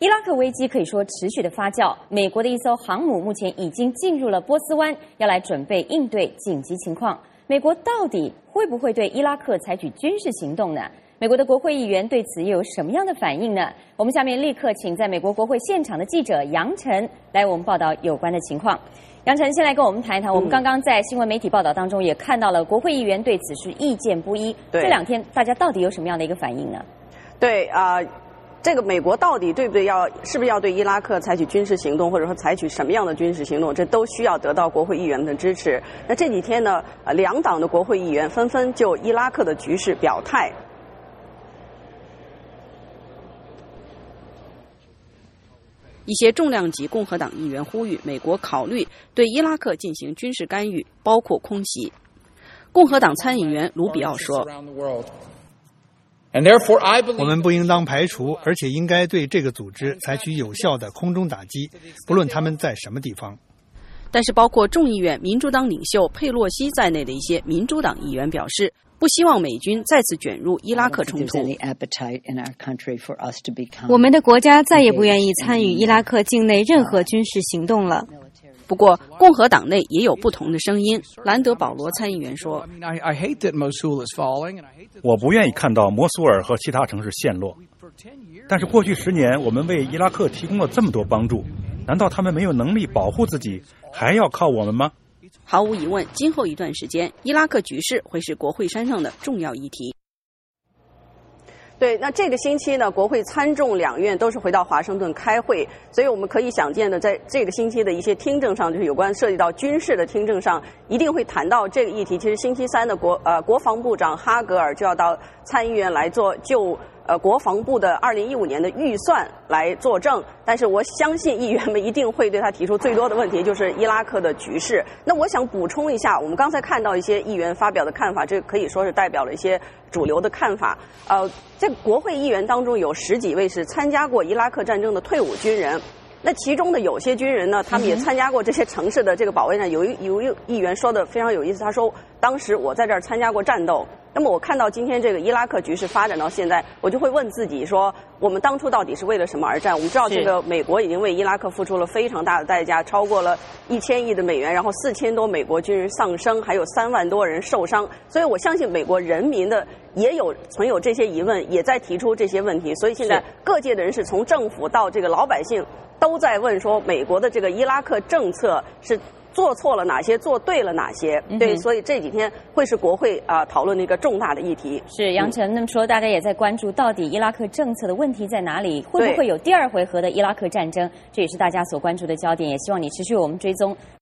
伊拉克危机可以说持续的发酵，美国的一艘航母目前已经进入了波斯湾，要来准备应对紧急情况。美国到底会不会对伊拉克采取军事行动呢？美国的国会议员对此又有什么样的反应呢？我们下面立刻请在美国国会现场的记者杨晨来我们报道有关的情况。杨晨，先来跟我们谈一谈。我们刚刚在新闻媒体报道当中也看到了国会议员对此是意见不一。这两天大家到底有什么样的一个反应呢？ 对这个美国到底对不对是不是要对伊拉克采取军事行动，或者说采取什么样的军事行动，这都需要得到国会议员的支持。那这几天呢，两党的国会议员纷纷就伊拉克的局势表态。 一些重量级共和党议员呼吁美国考虑对伊拉克进行军事干预，包括空袭。共和党参议员卢比奥说， 我们不应当排除，而且应该对这个组织采取有效的空中打击，不论他们在什么地方。 但是包括众议院民主党领袖佩洛西在内的一些民主党议员表示，不希望美军再次卷入伊拉克冲突。 我们的国家再也不愿意参与伊拉克境内任何军事行动了。 不过，共和党内也有不同的声音。兰德保罗参议员说：“ 我不愿意看到摩苏尔和其他城市陷落。但是过去10年，我们为伊拉克提供了这么多帮助，难道他们没有能力保护自己，还要靠我们吗？” 毫无疑问，今后一段时间，伊拉克局势会是国会山上的重要议题。 对，那这个星期呢，国会参众两院都是回到华盛顿开会，所以我们可以想见的，在这个星期的一些听证上，就是有关涉及到军事的听证上，一定会谈到这个议题。其实星期三的国防部长哈格尔就要到参议院来就国防部的2015年的预算来作证，但是我相信议员们一定会对他提出最多的问题，就是伊拉克的局势。那我想补充一下，我们刚才看到一些议员发表的看法，这可以说是代表了一些主流的看法。这个国会议员当中有10几位是参加过伊拉克战争的退伍军人。那其中的有些军人呢，他们也参加过这些城市的这个保卫战。有一议员说的非常有意思，他说：“当时我在这儿参加过战斗。那么我看到今天这个伊拉克局势发展到现在，我就会问自己说，我们当初到底是为了什么而战？我们知道这个美国已经为伊拉克付出了非常大的代价，超过了1000亿的美元，然后4000多美国军人丧生，还有3万多人受伤。所以我相信美国人民的存有这些疑问，也在提出这些问题。所以现在各界的人士，从政府到这个老百姓，都在问说，美国的这个伊拉克政策是做错了哪些，做对了哪些？对，所以这几天会是国会讨论的一个重大的议题。 是杨晨，那么说大家也在关注，到底伊拉克政策的问题在哪里？会不会有第2回合的伊拉克战争？这也是大家所关注的焦点，也希望你持续我们追踪。